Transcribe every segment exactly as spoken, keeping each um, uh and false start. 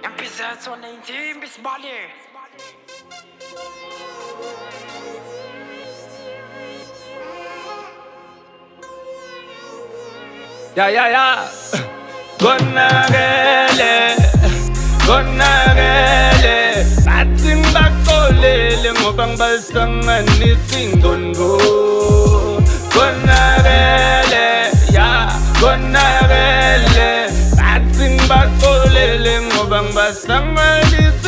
Episode one nineteen, Miss Molly. Yeah, yeah, yeah. Konakele, konakele. Bathi bakolele ngoba ngibasanganisa ingqondo. Konakele, yeah, konakele. Bathi bakolele ngoba ngibasanganisa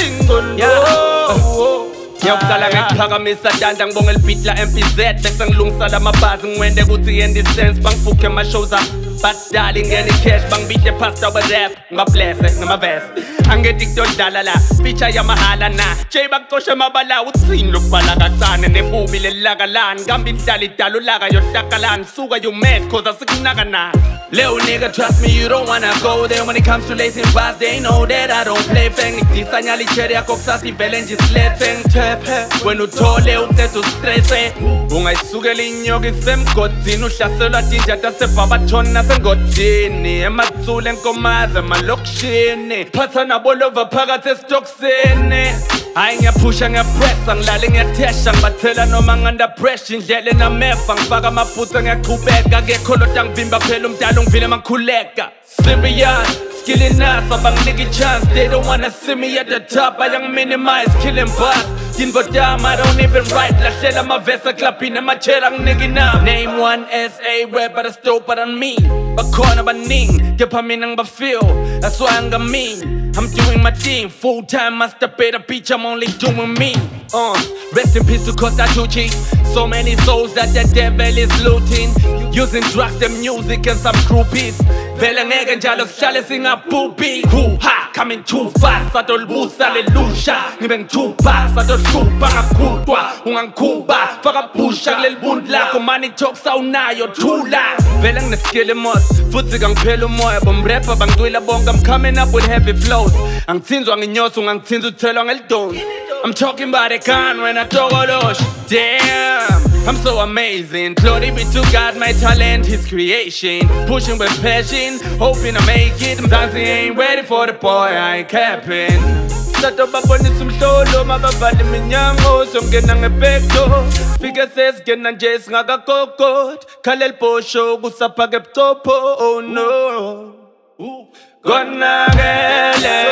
ingqondo. Ngiyaqala ngekuphakamisa danda ngibonga elbeat la M P Z bese ngilungisa lamabhazi ngiwende ukuthi yendi sense bangibhuke ama shows up badali ngene cash bangibite pasta ba rap ngablesse ngamavesi angethi kudodlala la feature yamahala na J bakoshe mabala utsini lokubala kancane nebubi lelakalani ngambi indlala idala ulaka yotakalani suka you mad cause asikunaka na Little nigga, trust me, you don't wanna go there. When it comes to lacing bars, they know that I don't play feng. Disanyali cherry akoksasi velenji sleteng tepe. When uthole ukethu stresse ungayisukela inyoka isemgodini uhlaselwa tinjata sebhabathoni nasengodini emathule enkomazi emalokishini phatha nabolova phakathi esitoksini hayi ngiyaphusha ngiyapressa ngilale ngiyathesha ngibathela noma nganda pressure indlela enamefa ngifaka amaphutha ngiyaqhubeka kekho lodwa ngivimba phela umdala ungivile mangikhuleka serious skilling us abanginiki chance they don't wanna see me at the top I young minimize killing boss Dinvo dam I don't even write lahlela amavesa clubbing amachela nginiki na name one S A rapper that's doper than me bakhona baningi kepha mina ngibafeel that's why ngami I'm doing my thing, full-time masturbator, bitch, I'm only doing me uh, Rest in peace to Costa Tucci So many souls that the devil is looting Using drugs, the music and some groupies Vele ngeke njalo sihlale singabhubhi Hoo-ha, coming too fast, sadolubusa lelusha Ngibe ngithupa, sadoluhlupha ngakudwa Ungangikhuba, faka pusha kuleli buntu lakho Money talks awunayo, thula Vele ngineskille mos, futhi kangiphela umoya Bomrapper bangicwila bonke, I'm coming up with heavy flows Angithinzwa nginyoso, ungangithinza uthelwa ngelidonsi I'm talking about a gun when I togolosh Damn, I'm so amazing Glory be to God, my talent, His creation Pushing with passion, hoping I make it Mzansi ain't ready for the boy, I ain't capping Sato babonisa umhlolo, mabavale iminyango Songena ngebhekto Sifike sesingena nje singakakokot Khalela iposho, kusaphake ebuthopho, oh no Konakele,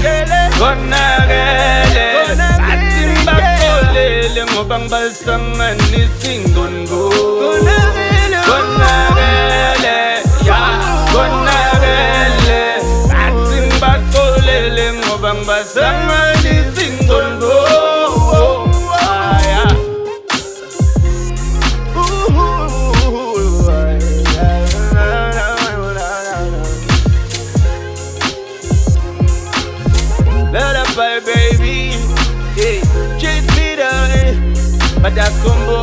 konakele Bathi bakolele ngoba ngibasanganisa ingqondo Konakele, yeah, konakele Bathi bakolele ngoba ngibasanganisa ingqondo Bye baby, hey, chase me down, but that's combo.